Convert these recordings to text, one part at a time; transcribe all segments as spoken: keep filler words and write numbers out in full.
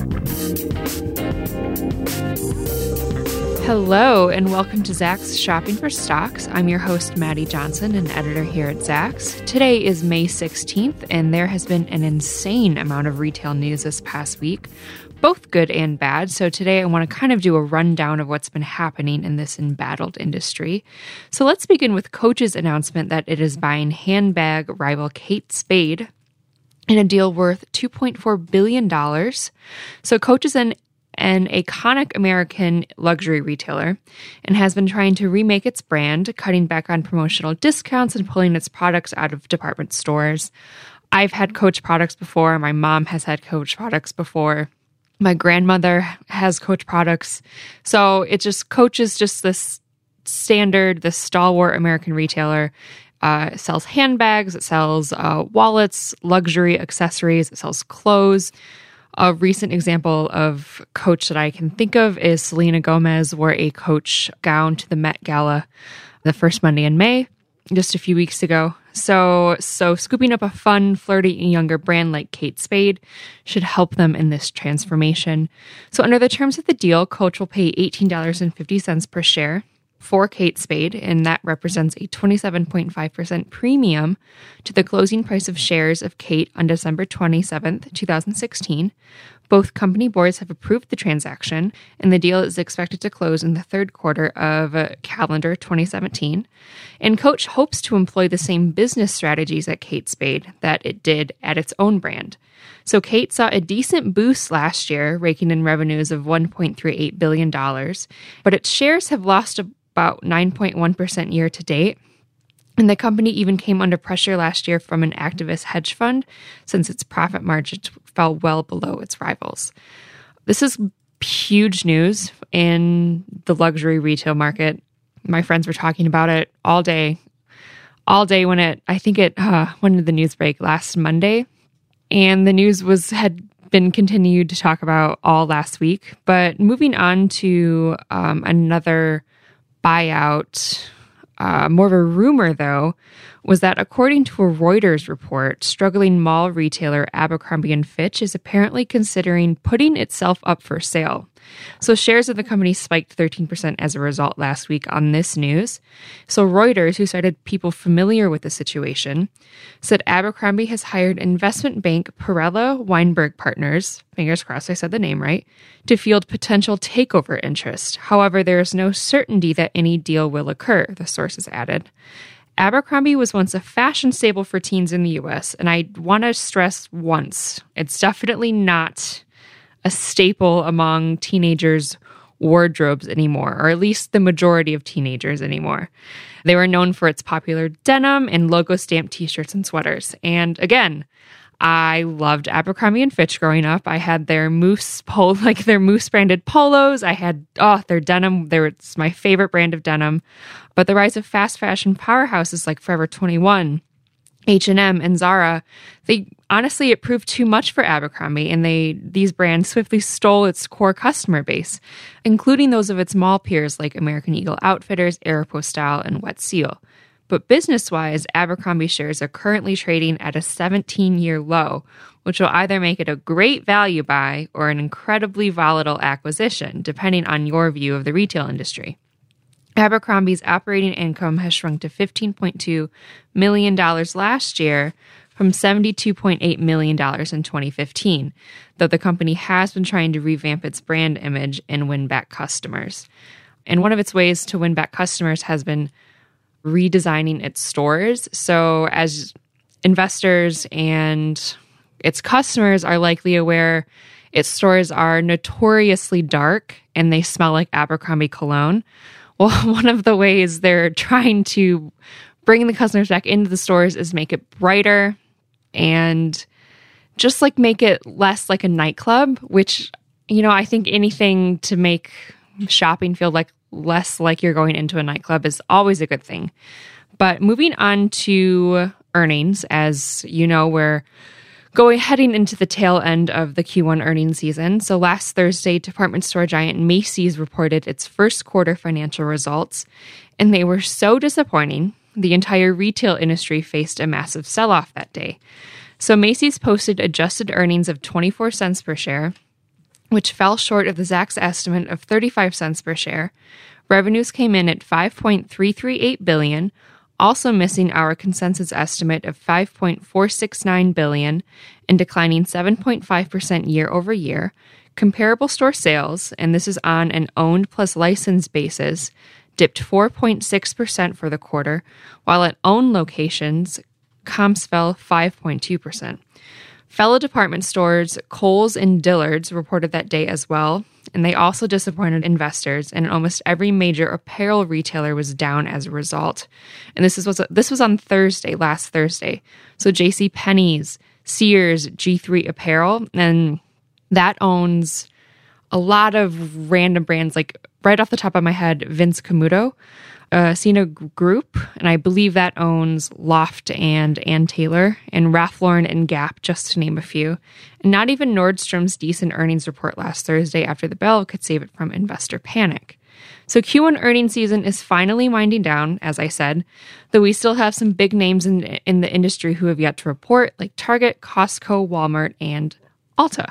Hello, and welcome to Zacks Shopping for Stocks. I'm your host, Maddie Johnson, an editor here at Zacks. Today is May sixteenth, and there has been an insane amount of retail news this past week, both good and bad. So today I want to kind of do a rundown of what's been happening in this embattled industry. So let's begin with Coach's announcement that it is buying handbag rival Kate Spade in a deal worth two point four billion dollars. So Coach is an an iconic American luxury retailer and has been trying to remake its brand, cutting back on promotional discounts and pulling its products out of department stores. I've had Coach products before. My mom has had Coach products before. My grandmother has Coach products. So it just, Coach is just this standard, this stalwart American retailer. Uh, it sells handbags, it sells uh, wallets, luxury accessories, it sells clothes. A recent example of Coach that I can think of is Selena Gomez wore a Coach gown to the Met Gala the first Monday in May, just a few weeks ago. So, so scooping up a fun, flirty, and younger brand like Kate Spade should help them in this transformation. So under the terms of the deal, Coach will pay eighteen dollars and fifty cents per share for Kate Spade, and that represents a twenty-seven point five percent premium to the closing price of shares of Kate on December twenty-seventh, twenty sixteen. Both company boards have approved the transaction, and the deal is expected to close in the third quarter of uh, calendar twenty seventeen. And Coach hopes to employ the same business strategies at Kate Spade that it did at its own brand. So Kate saw a decent boost last year, raking in revenues of one point three eight billion dollars, but its shares have lost a about nine point one percent year to date. And the company even came under pressure last year from an activist hedge fund since its profit margins fell well below its rivals. This is huge news in the luxury retail market. My friends were talking about it all day, all day when it, I think it, uh, when did the news break? Last Monday. And the news was, had been continued to talk about all last week. But moving on to um, another buyout, uh, more of a rumor, though, was that according to a Reuters report, struggling mall retailer Abercrombie and Fitch is apparently considering putting itself up for sale. So shares of the company spiked thirteen percent as a result last week on this news. So Reuters, who cited people familiar with the situation, said Abercrombie has hired investment bank Perella Weinberg Partners, fingers crossed I said the name right, to field potential takeover interest. However, there is no certainty that any deal will occur, the sources added. Abercrombie was once a fashion staple for teens in the U S, and I want to stress once, it's definitely not a staple among teenagers' wardrobes anymore, or at least the majority of teenagers anymore. They were known for its popular denim and logo stamped t-shirts and sweaters. And again, I loved Abercrombie and Fitch growing up. I had their moose pol- like their moose branded polos. I had oh their denim. They were, it's my favorite brand of denim. But the rise of fast fashion powerhouses like Forever twenty-one, H and M, and Zara, they honestly, it proved too much for Abercrombie, and they these brands swiftly stole its core customer base, including those of its mall peers like American Eagle Outfitters, Aeropostale, and Wet Seal. But business-wise, Abercrombie shares are currently trading at a seventeen-year low, which will either make it a great value buy or an incredibly volatile acquisition, depending on your view of the retail industry. Abercrombie's operating income has shrunk to fifteen point two million dollars last year from seventy-two point eight million dollars in twenty fifteen, though the company has been trying to revamp its brand image and win back customers. And one of its ways to win back customers has been redesigning its stores. So as investors and its customers are likely aware, its stores are notoriously dark and they smell like Abercrombie cologne. Well, one of the ways they're trying to bring the customers back into the stores is make it brighter and just like make it less like a nightclub, which, you know, I think anything to make shopping feel like less like you're going into a nightclub is always a good thing. But moving on to earnings, as you know, we're going heading into the tail end of the Q one earnings season. So last Thursday, department store giant Macy's reported its first quarter financial results, and they were so disappointing, the entire retail industry faced a massive sell-off that day. So Macy's posted adjusted earnings of twenty-four cents per share, which fell short of the Zacks estimate of thirty-five cents per share. Revenues came in at five point three three eight billion dollars, also missing our consensus estimate of five point four six nine billion dollars and declining seven point five percent year over year. Comparable store sales, and this is on an owned plus licensed basis, dipped four point six percent for the quarter, while at owned locations, comps fell five point two percent. Fellow department stores, Kohl's and Dillard's, reported that day as well, and they also disappointed investors, and almost every major apparel retailer was down as a result. And this is was this was on Thursday, last Thursday. So JCPenney's, Sears, G three Apparel, and that owns a lot of random brands, like right off the top of my head, Vince Camuto, uh, Cena Group, and I believe that owns Loft and Ann Taylor, and Ralph Lauren and Gap, just to name a few. And not even Nordstrom's decent earnings report last Thursday after the bell could save it from investor panic. So Q one earnings season is finally winding down, as I said, though we still have some big names in, in the industry who have yet to report, like Target, Costco, Walmart, and Ulta.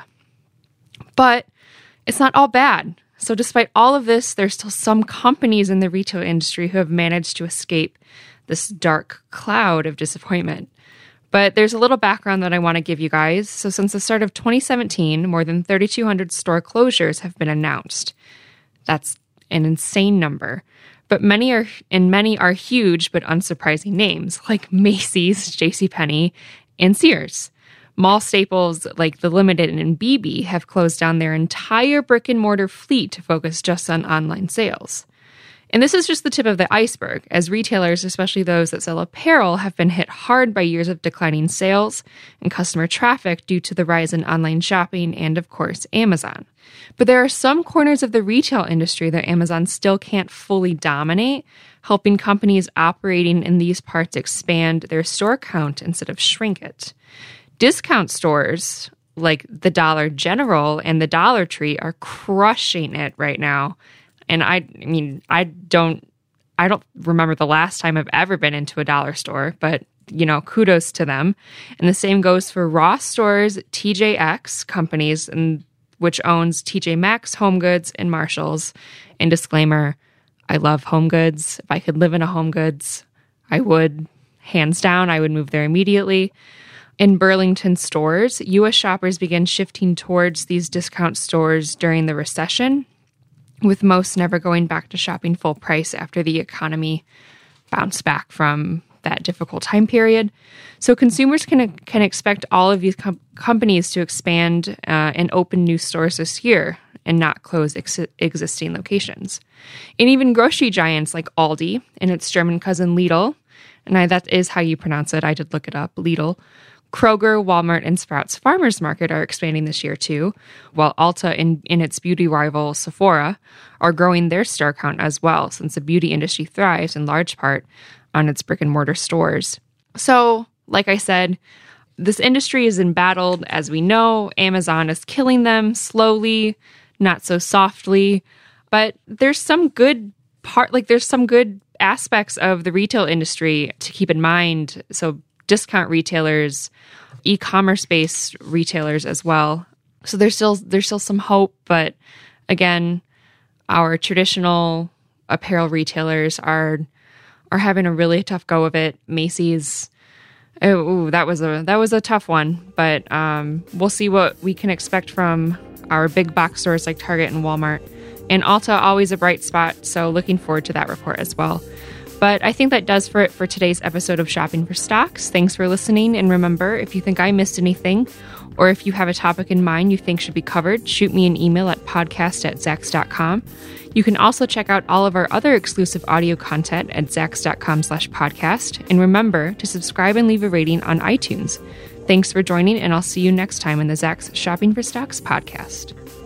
But it's not all bad. So despite all of this, there's still some companies in the retail industry who have managed to escape this dark cloud of disappointment. But there's a little background that I want to give you guys. So since the start of twenty seventeen, more than thirty-two hundred store closures have been announced. That's an insane number. But many are, and many are huge but unsurprising names, like Macy's, JCPenney, and Sears. Mall staples like The Limited and B B have closed down their entire brick-and-mortar fleet to focus just on online sales. And this is just the tip of the iceberg, as retailers, especially those that sell apparel, have been hit hard by years of declining sales and customer traffic due to the rise in online shopping and, of course, Amazon. But there are some corners of the retail industry that Amazon still can't fully dominate, helping companies operating in these parts expand their store count instead of shrink it. Discount stores like the Dollar General and the Dollar Tree are crushing it right now. And I, I mean, I don't, I don't remember the last time I've ever been into a dollar store, but, you know, kudos to them. And the same goes for Ross Stores, T J X companies, and which owns T J Maxx, HomeGoods, and Marshalls. And disclaimer, I love HomeGoods. If I could live in a HomeGoods, I would. Hands down, I would move there immediately. In Burlington stores, U S shoppers began shifting towards these discount stores during the recession, with most never going back to shopping full price after the economy bounced back from that difficult time period. So consumers can can expect all of these com- companies to expand uh, and open new stores this year and not close ex- existing locations. And even grocery giants like Aldi and its German cousin Lidl, and I, that is how you pronounce it, I did look it up, Lidl, Kroger, Walmart, and Sprouts Farmers Market are expanding this year too, while Ulta and, and its beauty rival Sephora are growing their store count as well, since the beauty industry thrives in large part on its brick-and-mortar stores. So, like I said, this industry is embattled, as we know. Amazon is killing them slowly, not so softly, but there's some good part, like there's some good aspects of the retail industry to keep in mind. So discount retailers, e-commerce-based retailers as well. So there's still there's still some hope, but again, our traditional apparel retailers are are having a really tough go of it. Macy's, oh, ooh, that was a that was a tough one, but um, we'll see what we can expect from our big box stores like Target and Walmart. And Ulta, always a bright spot, so looking forward to that report as well. But I think that does for it for today's episode of Shopping for Stocks. Thanks for listening. And remember, if you think I missed anything, or if you have a topic in mind you think should be covered, shoot me an email at podcast at zacks dot com. You can also check out all of our other exclusive audio content at zacks dot com slash podcast. And remember to subscribe and leave a rating on iTunes. Thanks for joining, and I'll see you next time in the Zacks Shopping for Stocks podcast.